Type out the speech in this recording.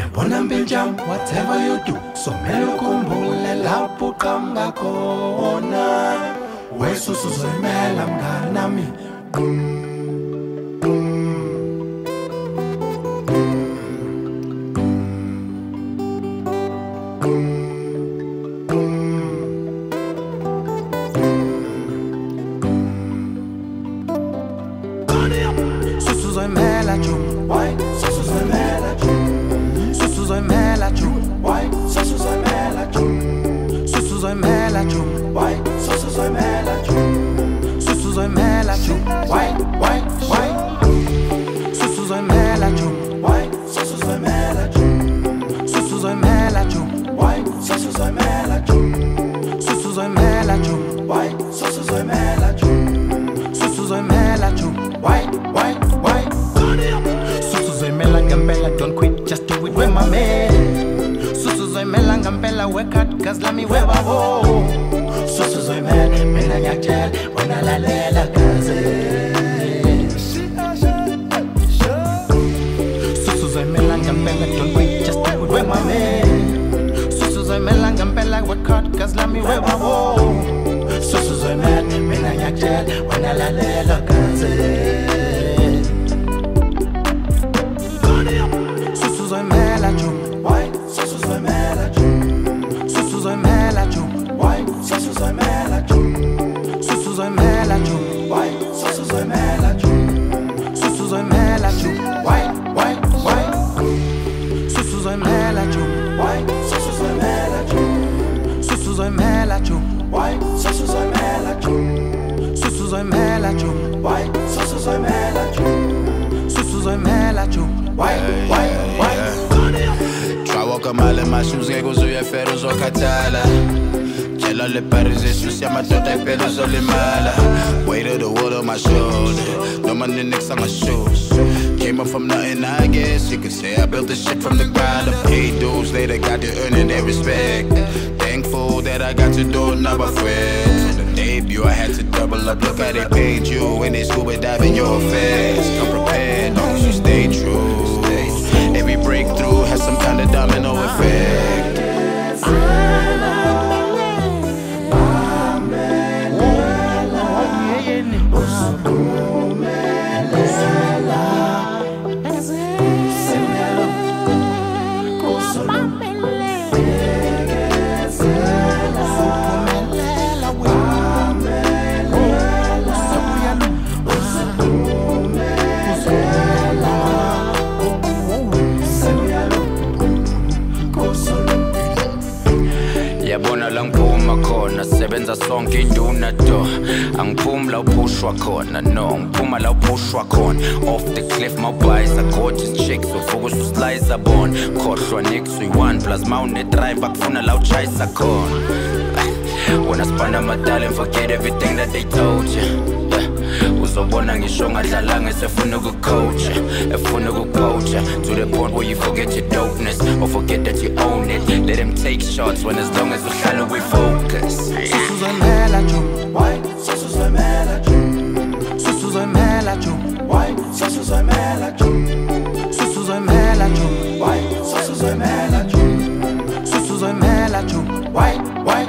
Bonambiljam, whatever you do, so melukhumbule lapho uqhamuka khona. Wesusu zoyimela mngani nami. Susu zoyimela ju, why? Susu zoyimela ju. Susu zoyimela ju, why? Susu zoyimela ju. Susu zoyimela ju, why? Susu zoyimela ju. Susu zoyimela ju, why? Susu zoyimela ju, why? Susu zoyimela ju. Susu zoyimela ju, why? Susu zoyimela ju. Susu zoyimela ju, why? Susu zoyimela ju. Susu zoyimela ju, why? Susu zoyimela ngempela, don't quit, just do it with my man. Susu zoyimela ngempela, work hard, cause lami webabo. Susu zoyimela, mina ngiyakutshela, wena lalela kaze. Susu zoyimela ngempela, don't quit, just do it with my man. Susu zoyimela ngempela, work hard, cause lami webabo. Susu zoyimela, mina ngiyakutshela, wena lalela kaze. Susu zoyimela ju, why? Susu zoyimela ju. Susu zoyimela ju, why? Susu zoyimela ju. Susu zoyimela ju, why? Susu zoyimela ju. Susu zoyimela ju, why? Susu zoyimela ju, why? Susu zoyimela ju. Susu zoyimela ju, why? Susu zoyimela ju. Susu zoyimela ju, why? Susu zoyimela ju. Susu zoyimela ju, why? Try walk a mile in my shoes, ngeke uzuyefera uzokhathala. Tshela le Paris Jesus yamadoda iphela uzolimala. Weight of the world on my shoulder, no money next on my shoes. Came up from nothing, I guess you could say I built this shit from the ground up. Paid dues, later got to earning their respect. Thankful that I got to do it, not my friends. On the debut, I had to double up. Look how they paid you when they scuba dive in your face. Come prepared, long as you stay true. Every breakthrough has some kind of domino effect. Yabona la ngiphuma khona, sebenza sonke induna do. Angiphumi la uphushwa khona, no, ngiphuma la uphushwa khona. Off the cliff, my boys are gorgeous chicks, uvuka uslice abon. Khohlwa next uyi-1 plus mawune drive akufuna la uchayisa khona. When I spend my talent, forget everything that they told you. Uzobona ngisho ngadlalanga esefuna ukucoacha, efuna ukucoacha to the point where you forget your dopeness or forget that you own it. Let them take shots when as long as uhlala we focus. Susu zoyimela ju, why? Susu zoyimela ju. Susu zoyimela ju, why? Susu zoyimela ju. Susu zoyimela ju, why? Susu zoyimela ju. Susu zoyimela ju, why?